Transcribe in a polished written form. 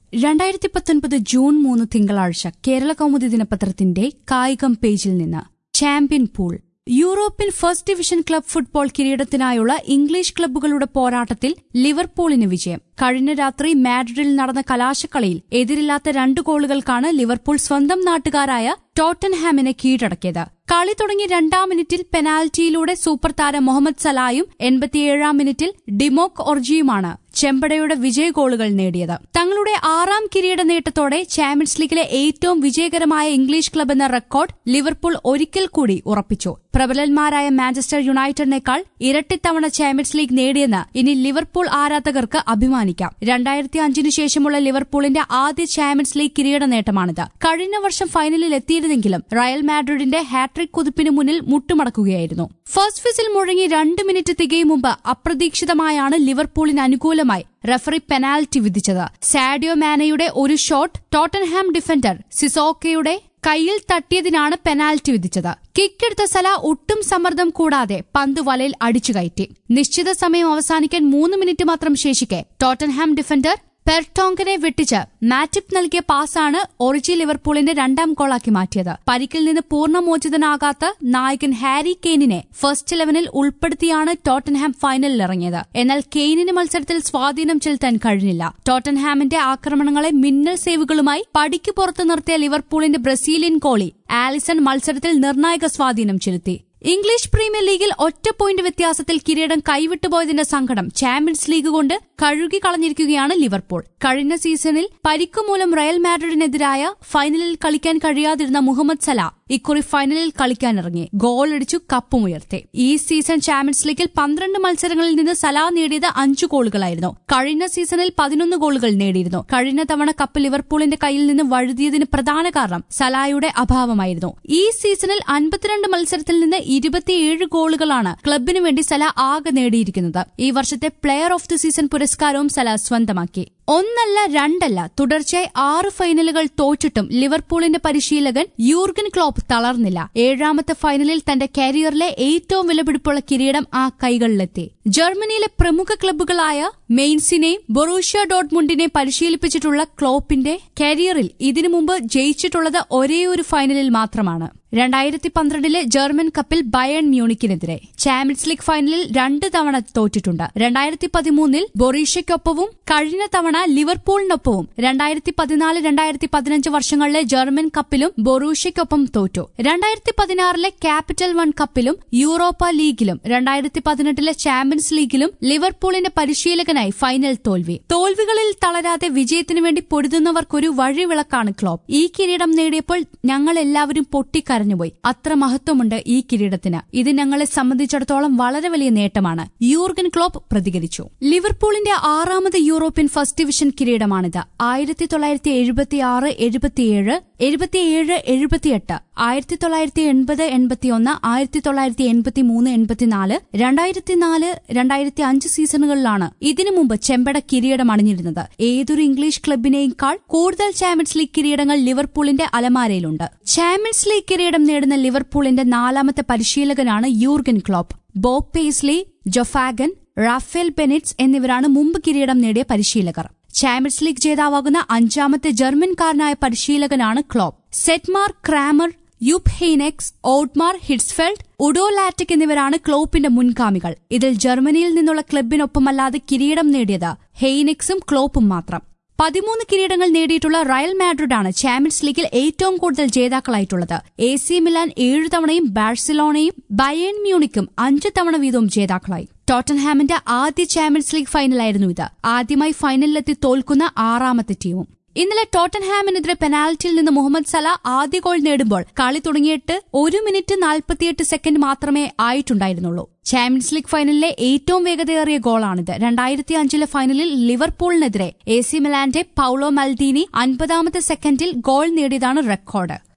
2019 June 3 തിങ്കളാഴ്ച കേരള കൗമുദി ദിനപത്രത്തിന്റെ കായികം പേജിൽ നിന്ന് champion pool. European first division club football കിരീടത്തിനായുള്ള ഇംഗ്ലീഷ് ക്ലബ്ബുകളുടെ പോരാട്ടത്തിൽ ലിവർപൂളിന് വിജയം. കഴിഞ്ഞ രാത്രി മാഡ്രിഡിൽ നടന്ന കലാശക്കളിയിൽ എതിരില്ലാത്ത 2 ഗോളുകൾക്കാണ് ലിവർപൂൾ സ്വന്തം നാട്ടുകാരായ ടോട്ടൻഹാമിനെ കീഴടക്കിയത്. കളി തുടങ്ങി 2-ാം മിനിറ്റിൽ പെനാൽറ്റിയിലൂടെ സൂപ്പർ താരം മുഹമ്മദ് സലായും 87-ാം മിനിറ്റിൽ ഡിമോക് ഒർജിയുമാണ് ചെമ്പടയുടെ വിജയ ഗോളുകൾ നേടിയത്. തങ്ങളുടെ 6ാം കിരീട നേട്ടത്തോടെ ചാമ്പ്യൻസ് ലീഗിലെ ഏറ്റവും വിജയകരമായ ഇംഗ്ലീഷ് ക്ലബ് എന്ന റെക്കോർഡ് ലിവർപൂൾ ഒരിക്കൽ കൂടി ഉറപ്പിച്ചു. പ്രബലന്മാരായ മാഞ്ചസ്റ്റർ യുണൈറ്റഡിനേക്കാൾ ഇരട്ടിത്തവണ ചാമ്പ്യൻസ് ലീഗ് നേടിയെന്ന് ഇനി ലിവർപൂൾ ആരാധകർക്ക് അഭിമാനിക്കാം. 2005 ശേഷമുള്ള ലിവർപൂളിന്റെ ആദ്യ ചാമ്പ്യൻസ് ലീഗ് കിരീട നേട്ടമാണിത്. കഴിഞ്ഞ വർഷം ഫൈനലിൽ എത്തിയിരുന്നെങ്കിലും റയൽ മാഡ്രിഡിന്റെ ഹാട്രിക് കുതിപ്പിന് മുന്നിൽ മുട്ടുമടക്കുകയായിരുന്നു. ഫസ്റ്റ് വിസിൽ മുഴങ്ങി 2 മിനിറ്റ് തികയും മുമ്പ് അപ്രതീക്ഷിതമായാണ് ലിവർപൂളിന് അനുകൂലമായി റഫറി പെനാൽറ്റി വിധിച്ചത്. സാഡിയോ മാനയുടെ ഒരു ഷോട്ട് ടോട്ടൻഹാം ഡിഫൻഡർ സിസോക്കയുടെ കൈയിൽ തട്ടിയതിനാണ് പെനാൽറ്റി വിധിച്ചത്. കിക്കെടുത്ത സല ഒട്ടും സമ്മർദ്ദം കൂടാതെ പന്ത് വലയിൽ അടിച്ചുകയറ്റി. നിശ്ചിത സമയം അവസാനിക്കാൻ 3 മിനിറ്റ് മാത്രം ശേഷിക്കെ ടോട്ടൻഹാം ഡിഫൻഡർ പെർട്ടോങ്കിനെ വെട്ടിച്ച് മാറ്റിപ്പ് നൽകിയ പാസാണ് ഒറിജി ലിവർപൂളിന്റെ 2ാം ഗോളാക്കി മാറ്റിയത്. പരിക്കിൽ നിന്ന് പൂർണ്ണമോചിതനാകാത്ത നായകൻ ഹാരി കെയ്നിനെ ഫസ്റ്റ് 11-ൽ ഉൾപ്പെടുത്തിയാണ് ടോട്ടൻഹാം ഫൈനലിലിറങ്ങിയത്. എന്നാൽ കെയ്നിന് മത്സരത്തിൽ സ്വാധീനം ചെലുത്താൻ കഴിഞ്ഞില്ല. ടോട്ടൻഹാമിന്റെ ആക്രമണങ്ങളെ മിന്നൽ സേവുകളുമായി പടിക്ക് പുറത്തു നിർത്തിയ ലിവർപൂളിന്റെ ബ്രസീലിയൻ ഗോളി ആലിസൺ മത്സരത്തിൽ നിർണായക സ്വാധീനം ചെലുത്തി. ഇംഗ്ലീഷ് പ്രീമിയർ ലീഗിൽ 1 പോയിന്റ് വ്യത്യാസത്തിൽ കിരീടം കൈവിട്ടുപോയതിന്റെ സങ്കടം ചാമ്പ്യൻസ് ലീഗ് കൊണ്ട് കഴുകിക്കളഞ്ഞിരിക്കുകയാണ് ലിവർപൂൾ. കഴിഞ്ഞ സീസണിൽ പരിക്കുമൂലം റയൽ മാഡ്രിഡിനെതിരായ ഫൈനലിൽ കളിക്കാൻ കഴിയാതിരുന്ന മുഹമ്മദ് സല ഇക്കുറി ഫൈനലിൽ കളിക്കാനിറങ്ങി ഗോളടിച്ചു കപ്പുമുയർത്തി. ഈ സീസൺ ചാമ്പ്യൻസ് ലീഗിൽ 12 മത്സരങ്ങളിൽ നിന്ന് സല നേടിയത് 5 ഗോളുകളായിരുന്നു. കഴിഞ്ഞ സീസണിൽ 11 ഗോളുകൾ നേടിയിരുന്നു. കഴിഞ്ഞ തവണ കപ്പ് ലിവർപൂളിന്റെ കയ്യിൽ നിന്ന് വഴുതിയതിന് പ്രധാന കാരണം സലായുടെ അഭാവമായിരുന്നു. ഈ സീസണിൽ 52 മത്സരത്തിൽ നിന്ന് 27 ഗോളുകളാണ് ക്ലബിനു വേണ്ടി സല ആകെ നേടിയിരിക്കുന്നത്. ഈ വർഷത്തെ പ്ലെയർ ഓഫ് ദി സീസൺ പുരസ്കാരവും സല സ്വന്തമാക്കി. 1 അല്ല 2 അല്ല തുടർച്ചയായി 6 ഫൈനലുകൾ തോറ്റിട്ടും ലിവർപൂളിന്റെ പരിശീലകൻ യൂർഗൻ ക്ലോപ്പ് തളർന്നില്ല. 7ാമത്തെ ഫൈനലിൽ തന്റെ കരിയറിലെ ഏറ്റവും വിലപിടിപ്പുള്ള കിരീടം ആ കൈകളിലെത്തി. ജർമ്മനിയിലെ പ്രമുഖ ക്ലബ്ബുകളായ മെയിൻസിനെയും ബൊറൂഷ്യ ഡോട്ട്മുണ്ടിനെയും പരിശീലിപ്പിച്ചിട്ടുള്ള ക്ലോപ്പിന്റെ കരിയറിൽ ഇതിനു മുമ്പ് ജയിച്ചിട്ടുള്ളത് ഒരേയൊരു ഫൈനലിൽ മാത്രമാണ്. 2012-ലെ ജർമ്മൻ കപ്പിൽ ബയേൺ മ്യൂണിക്കിനെതിരെ. ചാമ്പ്യൻസ് ലീഗ് ഫൈനലിൽ 2 തവണ തോറ്റിട്ടുണ്ട്. 2013-ൽ ബൊറൂഷ്യയ്ക്കൊപ്പവും കഴിഞ്ഞ തവണ ലിവർപൂളിനൊപ്പവും. 2014-2015 വർഷങ്ങളിലെ ജർമ്മൻ കപ്പിലും ബൊറൂഷ്യയ്ക്കൊപ്പം തോറ്റു. 2016-ലെ ക്യാപിറ്റൽ 1 കപ്പിലും യൂറോപ്പ ലീഗിലും 2018-ലെ ചാമ്പ്യൻസ് ലീഗിലും ലിവർപൂളിന്റെ പരിശീലകനായി ഫൈനൽ തോൽവി. തോൽവികളിൽ തളരാതെ വിജയത്തിനു വേണ്ടി പൊരുതുന്നവർക്കൊരു വഴിവിളക്കാണ് ക്ലോപ്പ്. ഈ കിരീടം നേടിയപ്പോൾ ഞങ്ങൾ എല്ലാവരും പൊട്ടിക്കരഞ്ഞുപോയി. അത്ര മഹത്വമുണ്ട് ഈ കിരീടത്തിന്. ഇത് ഞങ്ങളെ സംബന്ധിച്ചിടത്തോളം വളരെ വലിയ നേട്ടമാണ്. യൂർഗൻ ക്ലോപ്പ് പ്രതികരിച്ചു. ലിവർപൂളിന്റെ 6ാമത് യൂറോപ്യൻ ഫസ്റ്റ് ഡിവിഷൻ കിരീടമാണിത്. 1976, 77, 77, 78, 1980, 81, 1983, 84, 2004, 2005 സീസണുകളിലാണ് ഇതിനു മുമ്പ് ചെമ്പട കിരീടം അണിഞ്ഞിരുന്നത്. ഏതൊരു ഇംഗ്ലീഷ് ക്ലബിനേക്കാൾ കൂടുതൽ ചാമ്പ്യൻസ് ലീഗ് കിരീടങ്ങൾ ലിവർപൂളിന്റെ അലമാരയിലുണ്ട്. ചാമ്പ്യൻസ് ലീഗ് കിരീടം നേടുന്ന ലിവർപൂളിന്റെ 4ാമത്തെ പരിശീലകനാണ് Jurgen Klopp. Bob Paisley, Joe Fagan, Rafael Benitez എന്നിവരാണ് മുമ്പ് കിരീടം നേടിയ പരിശീലകർ. ചാമ്പ്യൻസ് ലീഗ് ജേതാവാകുന്ന 5ാമത്തെ ജർമ്മൻകാരനായ പരിശീലകനാണ് Klopp. Dettmar Cramer, Jupp Heynckes, Ottmar Hitzfeld, Udo Lattek എന്നിവരാണ് ക്ലോപ്പിന്റെ മുൻഗാമികൾ. ഇതിൽ ജർമ്മനിയിൽ നിന്നുള്ള ക്ലബിനൊപ്പമല്ലാതെ കിരീടം നേടിയത് ഹെയ്നെക്സും ക്ലോപ്പും മാത്രം. 13 കിരീടങ്ങൾ നേടിയിട്ടുള്ള റയൽ മാഡ്രിഡാണ് ചാമ്പ്യൻസ് ലീഗിൽ ഏറ്റവും കൂടുതൽ ജേതാക്കളായിട്ടുള്ളത്. AC മിലാൻ 7 തവണയും ബാഴ്സലോണയും ബയേൺ മ്യൂണിക്കും 5 തവണ വീതവും ജേതാക്കളായി. ടോട്ടൻഹാമിന്റെ ആദ്യ ചാമ്പ്യൻസ് ലീഗ് ഫൈനലായിരുന്നു ഇത്. ആദ്യമായി ഫൈനലിലെത്തി തോൽക്കുന്ന 6ാമത്തെ ടീമും. ഇന്നലെ ടോട്ടൻഹാമിനെതിരെ പെനാൽറ്റിയിൽ നിന്ന് മുഹമ്മദ് സല ആദ്യ ഗോൾ നേടുമ്പോൾ കളി തുടങ്ങിയിട്ട് 1 മിനിറ്റ് 48 സെക്കൻഡ് മാത്രമേ ആയിട്ടുണ്ടായിരുന്നുള്ളൂ. ചാമ്പ്യൻസ് ലീഗ് ഫൈനലിലെ ഏറ്റവും വേഗതയേറിയ ഗോളാണിത്. 2005-ലെ ഫൈനലിൽ ലിവർപൂളിനെതിരെ AC മിലാന്റെ പൌളോ മൽദീനി 50ാമത്തെ സെക്കൻഡിൽ ഗോൾ നേടിയതാണ് റെക്കോർഡ്.